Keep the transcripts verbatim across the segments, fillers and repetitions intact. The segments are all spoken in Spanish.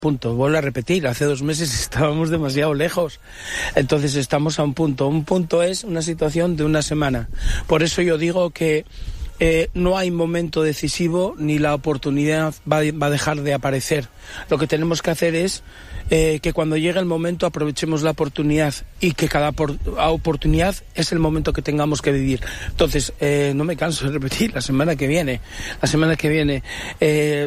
Punto. Vuelvo a repetir, hace dos meses estábamos demasiado lejos. Entonces estamos a un punto. Un punto es una situación de una semana. Por eso yo digo que eh, no hay momento decisivo ni la oportunidad va, va a dejar de aparecer. Lo que tenemos que hacer es eh, que cuando llegue el momento aprovechemos la oportunidad y que cada por, oportunidad es el momento que tengamos que vivir. Entonces, eh, no me canso de repetir, la semana que viene, la semana que viene... Eh,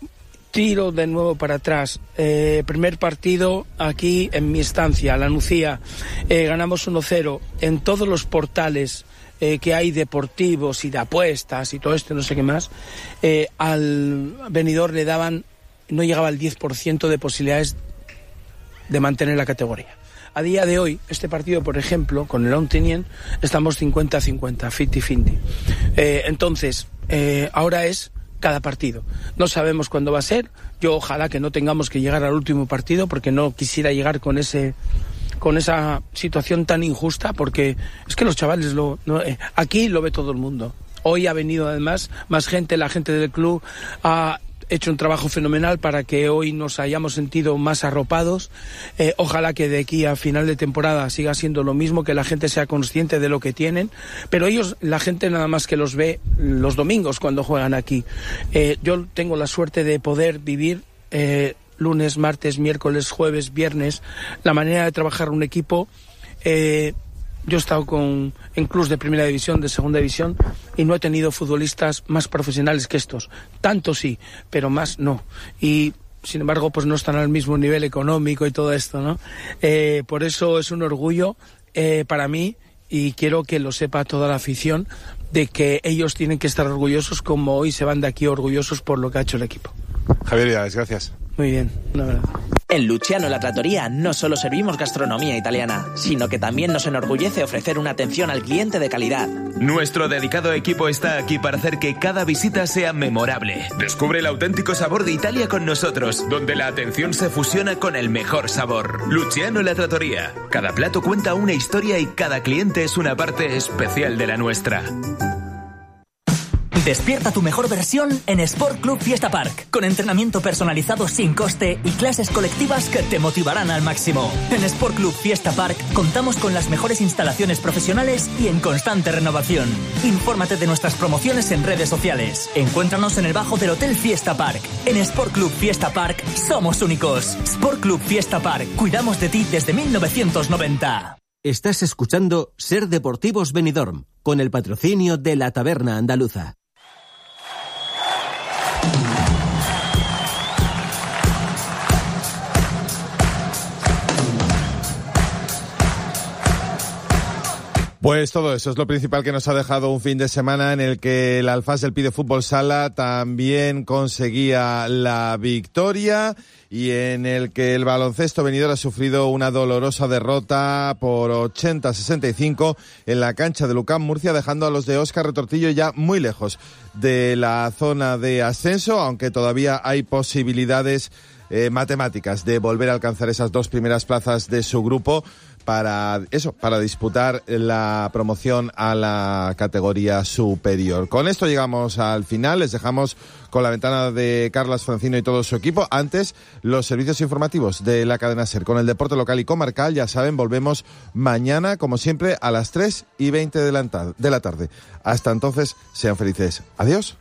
Tiro de nuevo para atrás. Eh, primer partido aquí en mi estancia, La Nucía. Eh, ganamos uno cero. En todos los portales eh, que hay deportivos y de apuestas y todo esto, no sé qué más, eh, al Benidorm le daban, no llegaba al diez por ciento de posibilidades de mantener la categoría. A día de hoy, este partido, por ejemplo, con el Ontinyent, estamos cincuenta a cincuenta, cincuenta cincuenta. Eh, entonces, eh, ahora es cada partido. No sabemos cuándo va a ser. Yo ojalá que no tengamos que llegar al último partido, porque no quisiera llegar con ese con esa situación tan injusta, porque es que los chavales lo no, eh, aquí lo ve todo el mundo. Hoy ha venido además más gente, la gente del club ha hecho un trabajo fenomenal para que hoy nos hayamos sentido más arropados. Eh, ojalá que de aquí a final de temporada siga siendo lo mismo, que la gente sea consciente de lo que tienen, pero ellos, la gente nada más que los ve los domingos cuando juegan aquí. Eh, yo tengo la suerte de poder vivir eh, lunes, martes, miércoles, jueves, viernes, la manera de trabajar un equipo. Eh, Yo he estado con, en clubs de primera división, de segunda división, y no he tenido futbolistas más profesionales que estos. Tanto sí, pero más no. Y, sin embargo, pues no están al mismo nivel económico y todo esto, ¿no? Eh, por eso es un orgullo eh, para mí, y quiero que lo sepa toda la afición, de que ellos tienen que estar orgullosos como hoy se van de aquí orgullosos por lo que ha hecho el equipo. Javier Vidales, gracias. Muy bien, una verdad. En Luciano La Trattoria no solo servimos gastronomía italiana, sino que también nos enorgullece ofrecer una atención al cliente de calidad. Nuestro dedicado equipo está aquí para hacer que cada visita sea memorable. Descubre el auténtico sabor de Italia con nosotros, donde la atención se fusiona con el mejor sabor. Luciano La Trattoria. Cada plato cuenta una historia y cada cliente es una parte especial de la nuestra. Despierta tu mejor versión en Sport Club Fiesta Park, con entrenamiento personalizado sin coste y clases colectivas que te motivarán al máximo. En Sport Club Fiesta Park contamos con las mejores instalaciones profesionales y en constante renovación. Infórmate de nuestras promociones en redes sociales. Encuéntranos en el bajo del Hotel Fiesta Park. En Sport Club Fiesta Park somos únicos. Sport Club Fiesta Park, cuidamos de ti desde mil novecientos noventa. Estás escuchando Ser Deportivos Benidorm, con el patrocinio de La Taberna Andaluza. Pues todo eso es lo principal que nos ha dejado un fin de semana en el que el Alfás del Pide Fútbol Sala también conseguía la victoria y en el que el baloncesto Benidorm ha sufrido una dolorosa derrota por ochenta a sesenta y cinco en la cancha de Lucán Murcia, dejando a los de Óscar Retortillo ya muy lejos de la zona de ascenso, aunque todavía hay posibilidades eh, matemáticas de volver a alcanzar esas dos primeras plazas de su grupo para eso, para disputar la promoción a la categoría superior. Con esto llegamos al final, les dejamos con la ventana de Carlas Francino y todo su equipo. Antes, los servicios informativos de la cadena SER con el deporte local y comarcal. Ya saben, volvemos mañana, como siempre, a las tres y veinte de la tarde. Hasta entonces, sean felices. Adiós.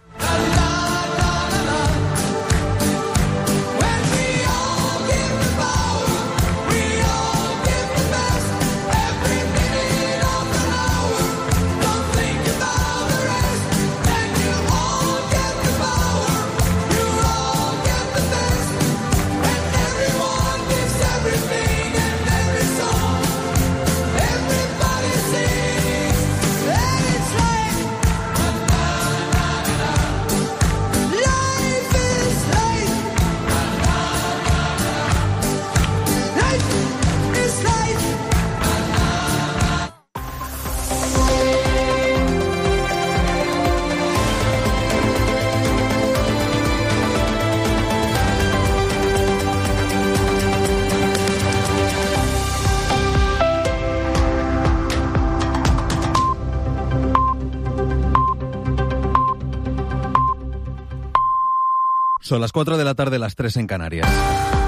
Son las cuatro de la tarde, las tres en Canarias.